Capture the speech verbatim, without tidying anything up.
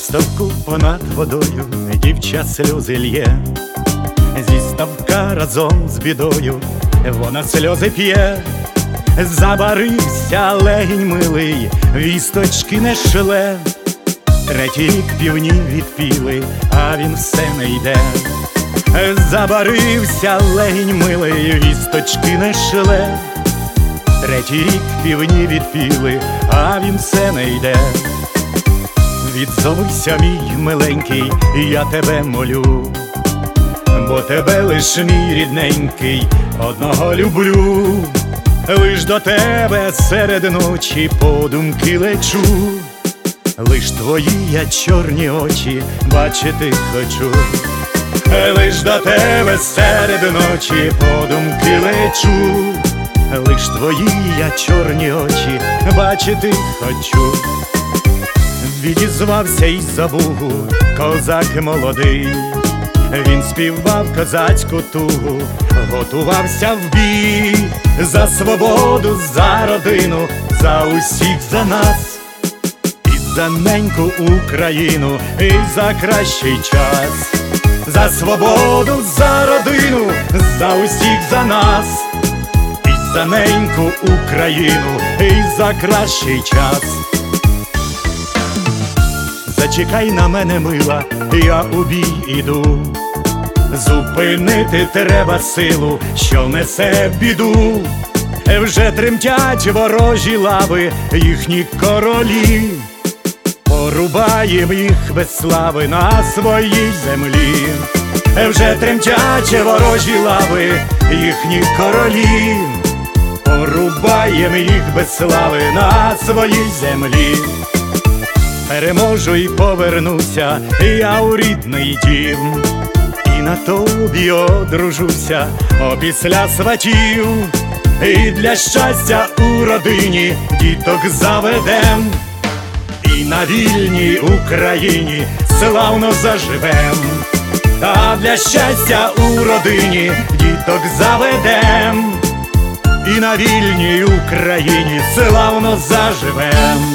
ставку понад водою дівча сльози лє, зі ставка разом з бідою вона сльози п'є. Забарився легінь милий, вісточки не шле. Третій рік півні відпіли, а він все не йде. Забарився легінь милий, вісточки не шле. Третій рік півні відпіли, а він все не йде. Відзовися, мій миленький, я тебе молю, бо тебе лиш мій рідненький одного люблю. Лиш до тебе серед ночі подумки лечу, лиш твої я чорні очі бачити хочу. Лиш до тебе серед ночі подумки лечу, лиш твої я чорні очі бачити хочу. Відізвався із забугу козак молодий, він співав козацьку тугу, готувався в бій. За свободу, за родину, за усіх, за нас, і за неньку Україну, і за кращий час. За свободу, за родину, за усіх, за нас, і за неньку Україну, і за кращий час. Зачекай на мене, мила, я у бій іду. Зупинити треба силу, що несе біду. Вже тремтять ворожі лави, їхні королі. Порубаєм їх без слави на своїй землі. Вже тремтять ворожі лави, їхні королі. Порубаєм їх без слави на своїй землі. Переможу і повернуся я у рідний дім, і на тобі одружуся опісля сватів. І для щастя у родині діток заведем, і на вільній Україні славно заживем. Та для щастя у родині діток заведем, і на вільній Україні славно заживем.